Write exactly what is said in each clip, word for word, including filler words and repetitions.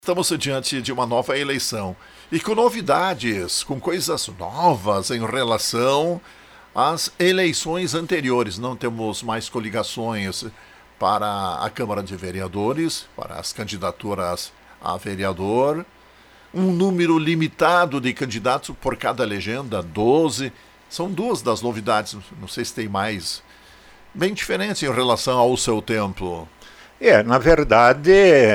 Estamos diante de uma nova eleição e com novidades, com coisas novas em relação às eleições anteriores. Não temos mais coligações para a Câmara de Vereadores, para as candidaturas a vereador. Um número limitado de candidatos por cada legenda, doze. São duas das novidades, não sei se tem mais, bem diferentes em relação ao seu tempo. É, na verdade,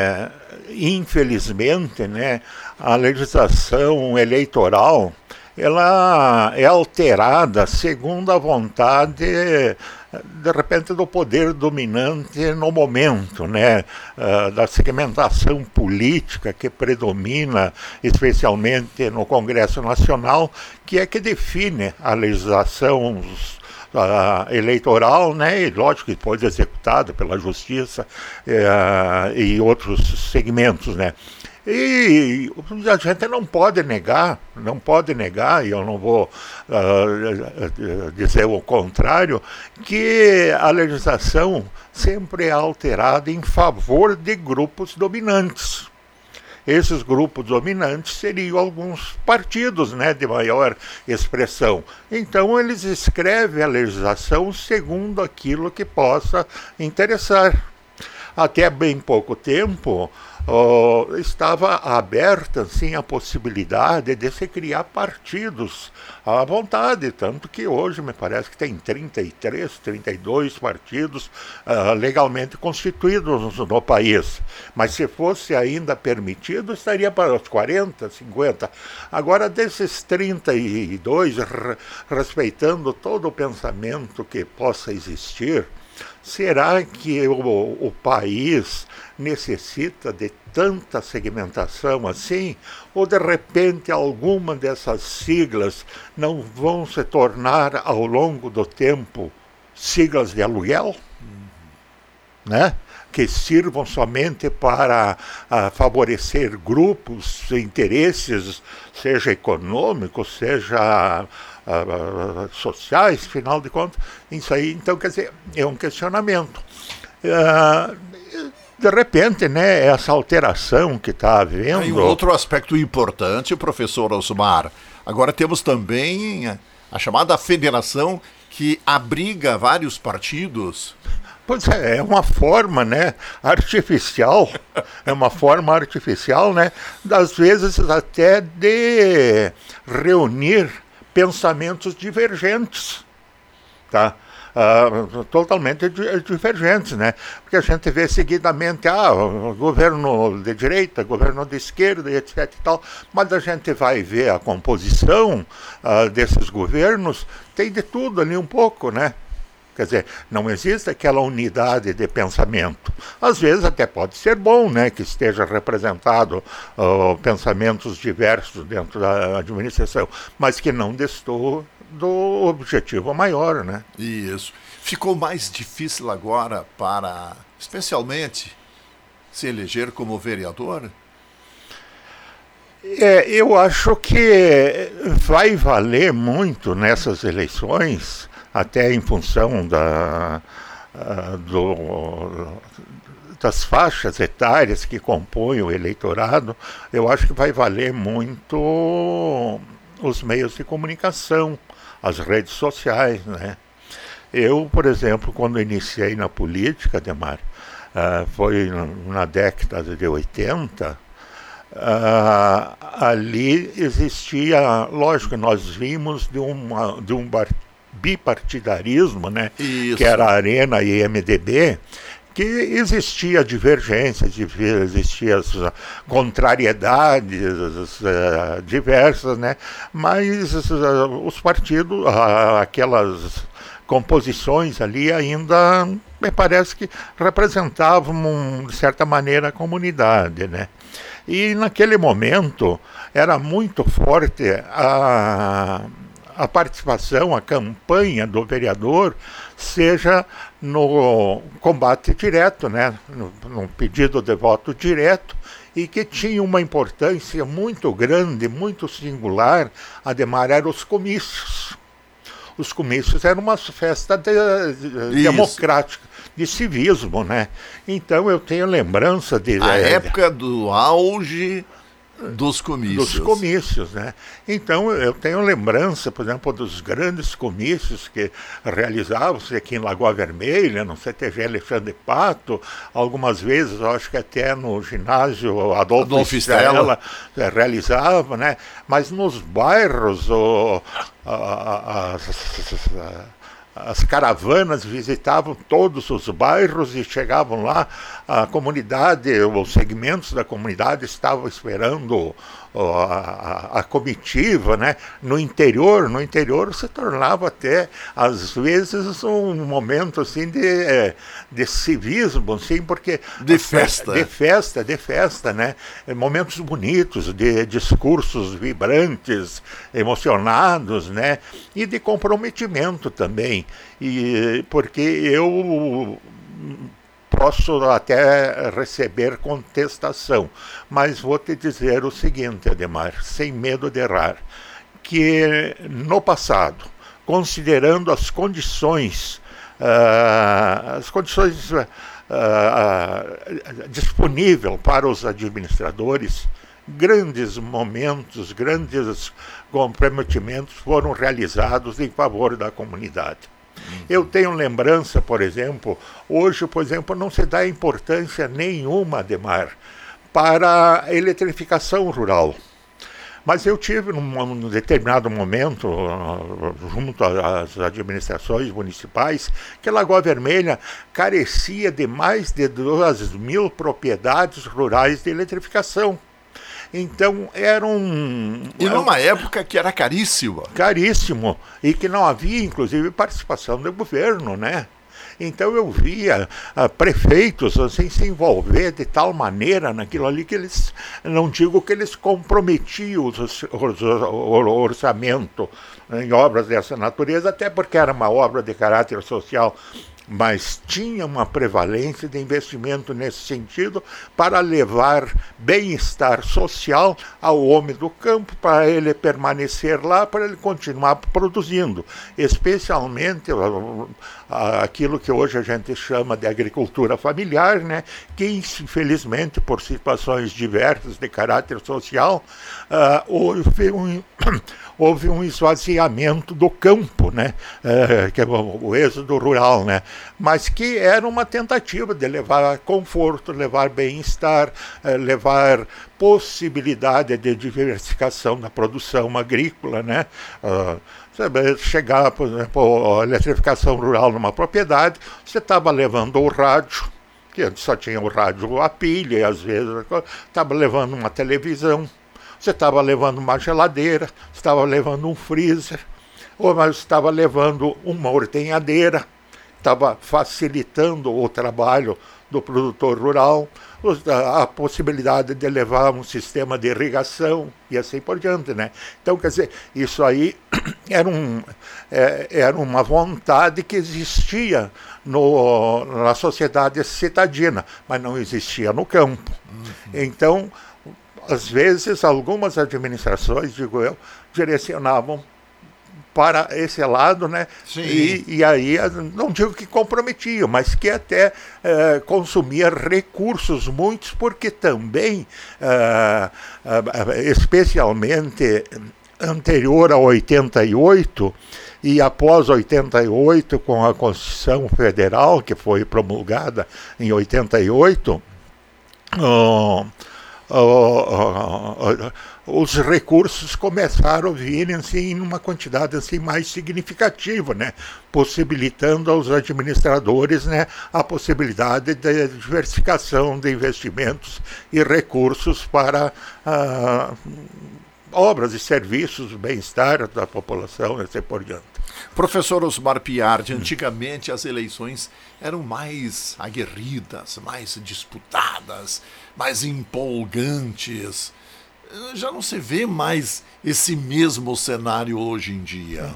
infelizmente, né, a legislação eleitoral ela é alterada segundo a vontade, de repente, do poder dominante no momento, né, uh, da segmentação política que predomina, especialmente no Congresso Nacional, que é que define a legislação Uh, eleitoral, né, e lógico que depois executada pela Justiça uh, e outros segmentos, né. E a gente não pode negar, não pode negar, e eu não vou uh, dizer o contrário, que a legislação sempre é alterada em favor de grupos dominantes. Esses grupos dominantes seriam alguns partidos, né, de maior expressão. Então eles escrevem a legislação segundo aquilo que possa interessar. Até bem pouco tempo, oh, estava aberta assim, a possibilidade de se criar partidos à vontade, tanto que hoje me parece que tem trinta e três, trinta e dois partidos uh, legalmente constituídos no país. Mas se fosse ainda permitido, estaria para os quarenta, cinquenta. Agora, desses trinta e dois, respeitando todo o pensamento que possa existir, será que o, o país necessita de tanta segmentação assim? Ou de repente alguma dessas siglas não vão se tornar ao longo do tempo siglas de aluguel? Uhum. Né? Que sirvam somente para uh, favorecer grupos, interesses, seja econômicos, seja uh, uh, sociais, afinal de contas. Isso aí, então, quer dizer, é um questionamento. Uh, de repente, né, essa alteração que está havendo... Tem um outro aspecto importante, professor Osmar. Agora temos também a chamada federação que abriga vários partidos. Pois é, é uma forma, né, artificial, é uma forma artificial, né, das vezes até de reunir pensamentos divergentes, tá? Uh, totalmente divergentes, né? Porque a gente vê seguidamente, ah, governo de direita, governo de esquerda, etc e tal, mas a gente vai ver a composição uh, desses governos, tem de tudo ali um pouco, né? Quer dizer, não existe aquela unidade de pensamento. Às vezes até pode ser bom, né, que esteja representado uh, pensamentos diversos dentro da administração, mas que não destoa do objetivo maior, né? Isso. Ficou mais difícil agora para, especialmente, se eleger como vereador? É, eu acho que vai valer muito nessas eleições, até em função da, uh, do, das faixas etárias que compõem o eleitorado, eu acho que vai valer muito os meios de comunicação, as redes sociais, né? Eu, por exemplo, quando iniciei na política, Ademar, uh, foi na década de oitenta, uh, ali existia, lógico, nós vimos de, uma, de um bipartidarismo, né? Que era a Arena e M D B, que existia divergências, existiam contrariedades uh, diversas, né? Mas uh, os partidos, uh, aquelas composições ali ainda, me parece que representavam, de certa maneira, a comunidade, né? E naquele momento era muito forte a... a participação, a campanha do vereador, seja no combate direto, né, no, no pedido de voto direto, e que tinha uma importância muito grande, muito singular, Ademar, eram os comícios. Os comícios eram uma festa de, de, democrática. de civismo, né? Então eu tenho lembrança de... A é, época do auge dos comícios. Dos comícios, né? Então eu tenho lembrança, por exemplo, dos grandes comícios que realizavam-se aqui em Lagoa Vermelha, no C T G Alexandre Pato, algumas vezes, eu acho que até no ginásio Adolfo, Adolfo Stella, Stella realizava, né? Mas nos bairros, o, a, a, a, a, as caravanas visitavam todos os bairros e chegavam lá, a comunidade, os segmentos da comunidade estavam esperando a, a, a comitiva, né? No interior, no interior se tornava até, às vezes, um momento assim de, de civismo, assim, porque... De festa. De festa, de festa, né? Momentos bonitos, de discursos vibrantes, emocionados, né? E de comprometimento também. E porque eu posso até receber contestação, mas vou te dizer o seguinte, Ademar, sem medo de errar, que no passado, considerando as condições, uh, as condições uh, uh, disponíveis para os administradores, grandes momentos, grandes comprometimentos foram realizados em favor da comunidade. Eu tenho lembrança, por exemplo, hoje, por exemplo, não se dá importância nenhuma, Ademar, para a eletrificação rural. Mas eu tive, num determinado momento, junto às administrações municipais, que Lagoa Vermelha carecia de mais de duas mil propriedades rurais de eletrificação. Então era um... E numa época que era caríssimo. Caríssimo, e que não havia, inclusive, participação do governo, né? Então eu via uh, prefeitos assim, se envolver de tal maneira naquilo ali que eles, não digo que eles comprometiam os, os, os, o orçamento em obras dessa natureza, até porque era uma obra de caráter social, mas tinha uma prevalência de investimento nesse sentido para levar bem-estar social ao homem do campo, para ele permanecer lá, para ele continuar produzindo, especialmente aquilo que hoje a gente chama de agricultura familiar, né, que infelizmente por situações diversas de caráter social uh, houve um houve um esvaziamento do campo, né, uh, que é o, o êxodo rural, né, mas que era uma tentativa de levar conforto, levar bem-estar, uh, levar possibilidade de diversificação da produção agrícola, né, uh, chegar, por exemplo, a eletrificação rural numa propriedade, você estava levando o rádio, que antes só tinha o rádio a pilha, e às vezes estava levando uma televisão, você estava levando uma geladeira, estava levando um freezer, ou mas estava levando uma ordenhadeira, estava facilitando o trabalho do produtor rural, a possibilidade de levar um sistema de irrigação e assim por diante, né? Então, quer dizer, isso aí era, um, é, era uma vontade que existia no, na sociedade citadina, mas não existia no campo. Uhum. Então, às vezes, algumas administrações, digo eu, direcionavam para esse lado, né? E, e aí, não digo que comprometia, mas que até eh, consumia recursos muitos, porque também, eh, eh, especialmente anterior a oitenta e oito, e após oitenta e oito, com a Constituição Federal, que foi promulgada em oitenta e oito, oh, oh, oh, oh, os recursos começaram a vir assim, em uma quantidade assim, mais significativa, né? Possibilitando aos administradores, né, a possibilidade de diversificação de investimentos e recursos para ah, obras e serviços, bem-estar da população e assim por diante. Professor Osmar Piardi, antigamente as eleições eram mais aguerridas, mais disputadas, mais empolgantes. Já não se vê mais esse mesmo cenário hoje em dia.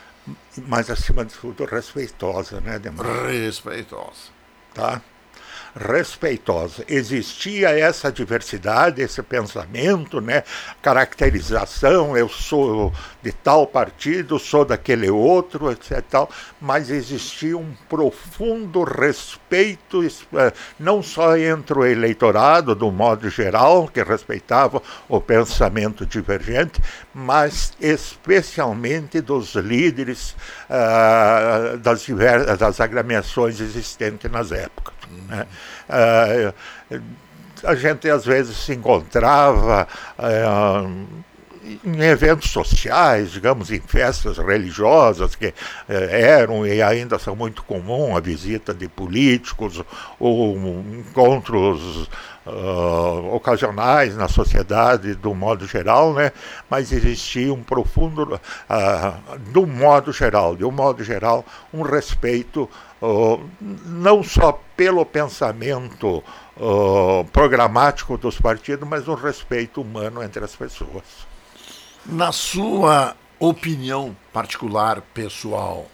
Mas, acima de tudo, respeitosa, né, Ademar? Respeitosa. Tá? respeitosa. Existia essa diversidade, esse pensamento, né? Caracterização, eu sou de tal partido, sou daquele outro, etcétera. Tal, mas existia um profundo respeito, não só entre o eleitorado, do modo geral, que respeitava o pensamento divergente, mas especialmente dos líderes uh, das, diversas, das agremiações existentes nas épocas. Né? Uh, a gente às vezes se encontrava uh, em eventos sociais, digamos, em festas religiosas, que eh, eram e ainda são muito comum a visita de políticos ou encontros uh, ocasionais na sociedade, do modo geral, né? Mas existia um profundo, uh, do modo geral, de um modo geral, um respeito uh, não só pelo pensamento uh, programático dos partidos, mas um respeito humano entre as pessoas. Na sua opinião particular, pessoal,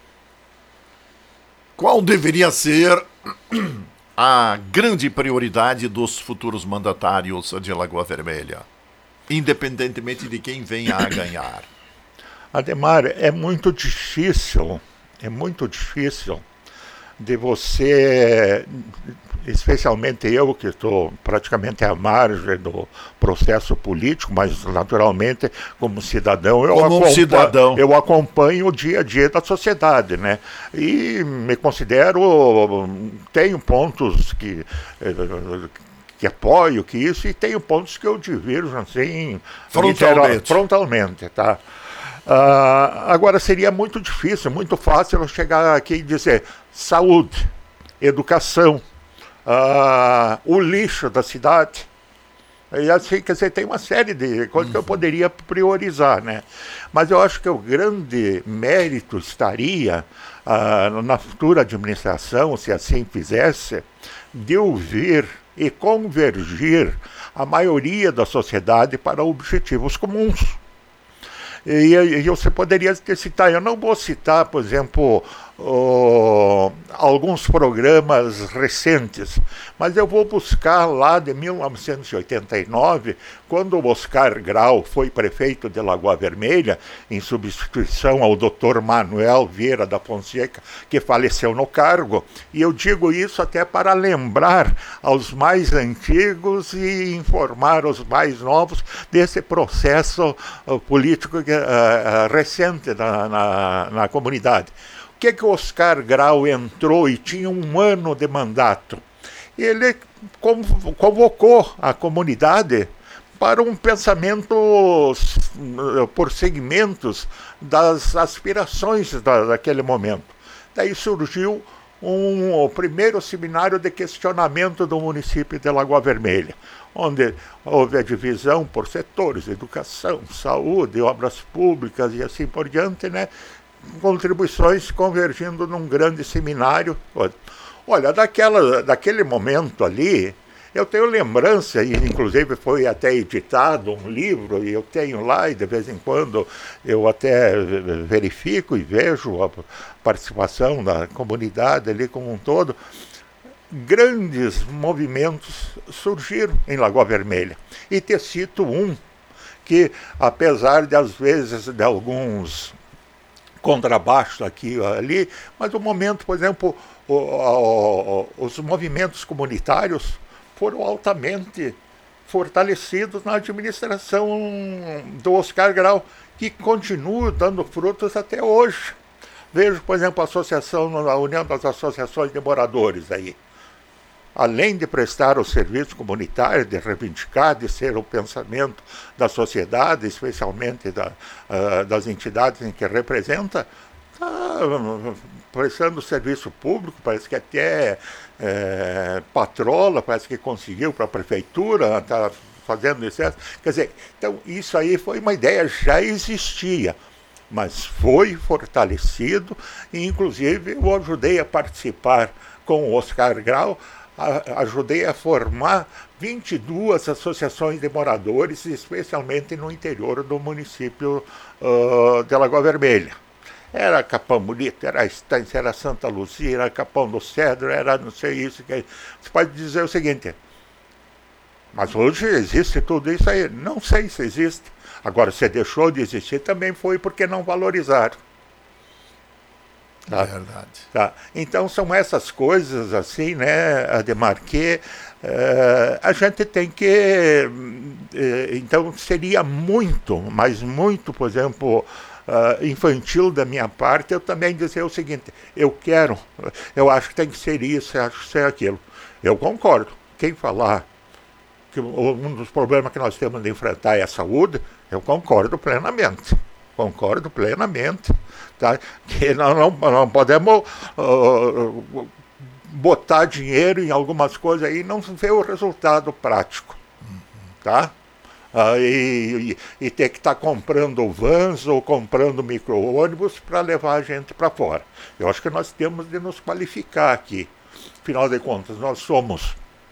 qual deveria ser a grande prioridade dos futuros mandatários de Lagoa Vermelha, independentemente de quem venha a ganhar? Ademar, é muito difícil, é muito difícil de você, especialmente eu que estou praticamente à margem do processo político, mas naturalmente como cidadão eu, como um acompanho, cidadão. eu acompanho o dia a dia da sociedade, né? E me considero, tenho pontos que que apoio que isso e tenho pontos que eu divirjo assim frontalmente, frontalmente, tá? Uh, agora seria muito difícil, muito fácil eu chegar aqui e dizer saúde, educação, uh, o lixo da cidade. E assim, quer dizer, tem uma série de coisas uhum. que eu poderia priorizar, né? Mas eu acho que o grande mérito estaria uh, na futura administração, se assim fizesse, de ouvir e convergir a maioria da sociedade para objetivos comuns. E, e você poderia citar, eu não vou citar, por exemplo, uh, alguns programas recentes, mas eu vou buscar lá de mil novecentos e oitenta e nove, quando o Oscar Grau foi prefeito de Lagoa Vermelha, em substituição ao doutor Manuel Vieira da Fonseca, que faleceu no cargo, e eu digo isso até para lembrar aos mais antigos e informar os mais novos desse processo uh, político que, uh, uh, recente na, na, na comunidade. O que que o Oscar Grau entrou e tinha um ano de mandato? Ele convocou a comunidade para um pensamento por segmentos das aspirações da, daquele momento. Daí surgiu um, o primeiro seminário de questionamento do município de Lagoa Vermelha, onde houve a divisão por setores, educação, saúde, obras públicas e assim por diante, né? Contribuições convergindo num grande seminário. Olha, daquela, daquele momento ali, eu tenho lembrança, e inclusive foi até editado um livro, e eu tenho lá, e de vez em quando eu até verifico e vejo a participação da comunidade ali como um todo. Grandes movimentos surgiram em Lagoa Vermelha. E te cito um que, apesar de às vezes de alguns contrabaixo aqui e ali, mas o momento, por exemplo, o, o, o, os movimentos comunitários foram altamente fortalecidos na administração do Oscar Grau, que continua dando frutos até hoje. Vejo, por exemplo, a associação, a União das Associações de Moradores aí. Além de prestar o serviço comunitário, de reivindicar, de ser o pensamento da sociedade, especialmente da, uh, das entidades em que representa, está prestando serviço público, parece que até é, patrola, parece que conseguiu para a prefeitura, está fazendo isso. Quer dizer, então isso aí foi uma ideia, já existia, mas foi fortalecido, e inclusive eu ajudei a participar com o Oscar Grau, ajudei a formar vinte e duas associações de moradores, especialmente no interior do município uh, de Lagoa Vermelha. Era Capão Bonito, era a Estância, era Santa Luzia, era Capão do Cedro, era não sei isso. Que... Você pode dizer o seguinte, mas hoje existe tudo isso aí? Não sei se existe. Agora, se deixou de existir, também foi porque não valorizaram. Tá? É verdade. Tá? Então, são essas coisas, assim, né, Ademar, que uh, a gente tem que... Uh, então, seria muito, mas muito, por exemplo... Uh, infantil da minha parte, eu também dizer o seguinte, eu quero, eu acho que tem que ser isso, eu acho que ser aquilo. Eu concordo. Quem falar que um dos problemas que nós temos de enfrentar é a saúde, eu concordo plenamente. Concordo plenamente. Tá? Que nós não, não podemos uh, botar dinheiro em algumas coisas aí e não ver o resultado prático. Tá? Uh, e, e, e ter que estar tá comprando vans ou comprando micro-ônibus para levar a gente para fora. Eu acho que nós temos de nos qualificar aqui. Afinal de contas, nós somos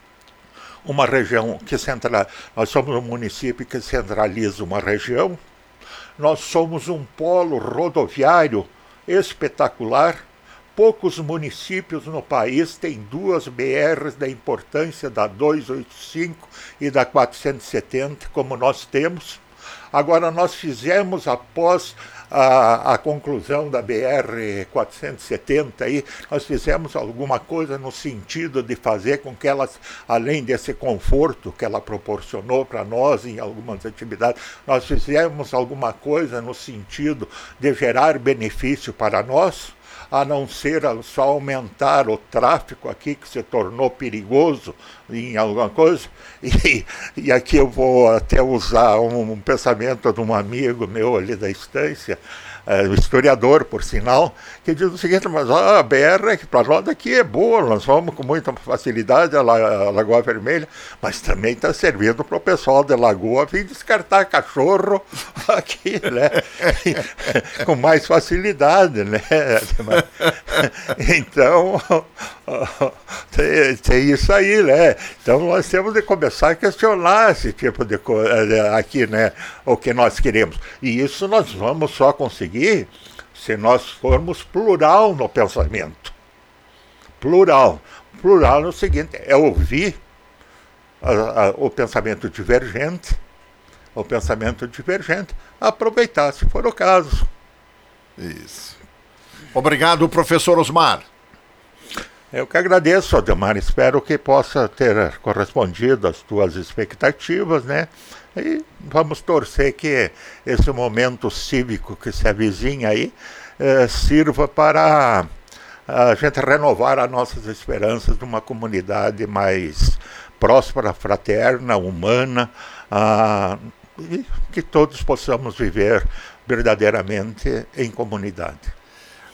uma região que centraliza, nós somos um município que centraliza uma região, nós somos um polo rodoviário espetacular. Poucos municípios no país têm duas B Rs da importância da duzentos e oitenta e cinco e da quatrocentos e setenta, como nós temos. Agora, nós fizemos, após a, a conclusão da B R quatrocentos e setenta, aí, nós fizemos alguma coisa no sentido de fazer com que elas, além desse conforto que ela proporcionou para nós em algumas atividades, nós fizemos alguma coisa no sentido de gerar benefício para nós, a não ser só aumentar o tráfego aqui, que se tornou perigoso em alguma coisa. E, e aqui eu vou até usar um, um pensamento de um amigo meu ali da Estância, uh, historiador, por sinal, que diz o seguinte, mas a B R para nós aqui é boa, nós vamos com muita facilidade a, La, a Lagoa Vermelha, mas também está servindo para o pessoal da Lagoa vir descartar cachorro aqui, né? Com mais facilidade, né? Então, tem, tem isso aí, né? Então nós temos de começar a questionar esse tipo de coisa aqui, né? O que nós queremos. E isso nós vamos só conseguir se nós formos plural no pensamento. Plural. Plural no seguinte, é ouvir a, a, o pensamento divergente, o pensamento divergente, aproveitar, se for o caso. Isso. Obrigado, professor Osmar. Eu que agradeço, Ademar. Espero que possa ter correspondido às tuas expectativas, né? E vamos torcer que esse momento cívico que se avizinha aí eh, sirva para a gente renovar as nossas esperanças de uma comunidade mais próspera, fraterna, humana, ah, e que todos possamos viver verdadeiramente em comunidade.